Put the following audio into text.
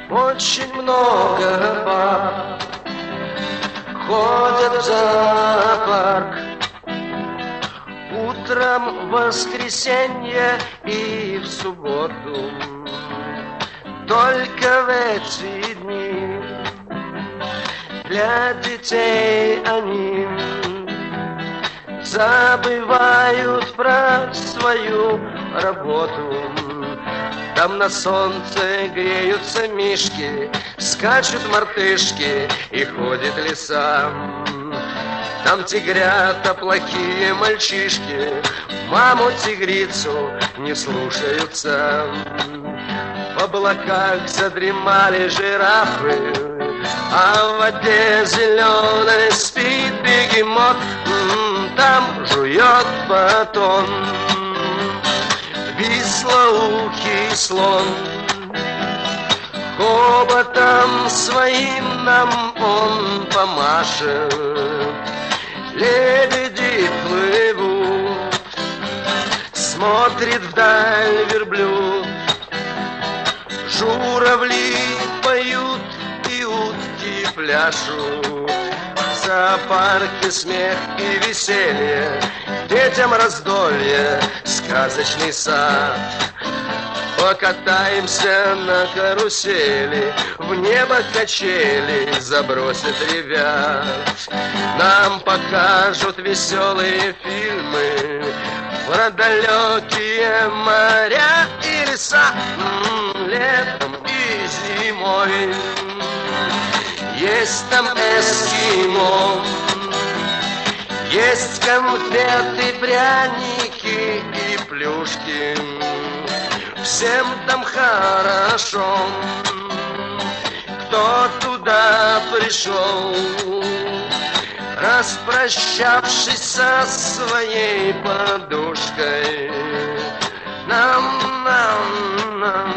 Очень много пап ходят в зоопарк. Утром в воскресенье и в субботу. Только в эти дни для детей они забывают про свою работу. Там на солнце греются мишки, скачут мартышки и ходит лиса. Там тигрята плохие мальчишки, маму-тигрицу не слушаются. В облаках задремали жирафы, а в воде зеленой спит бегемот. Там жует батон вислоухий слон. Хоботом своим нам он помашет. Лебеди плывут, смотрит вдаль верблюд. Журавли поют и утки пляшут. В зоопарке смех и веселье, детям раздолье, сказочный сад. Покатаемся на карусели, в небо качели забросят ребят. Нам покажут веселые фильмы про далекие моря и леса. Летом и зимой есть там эскимо, есть конфеты, пряники и плюшки. Всем там хорошо, кто туда пришел, распрощавшись со своей подушкой. Нам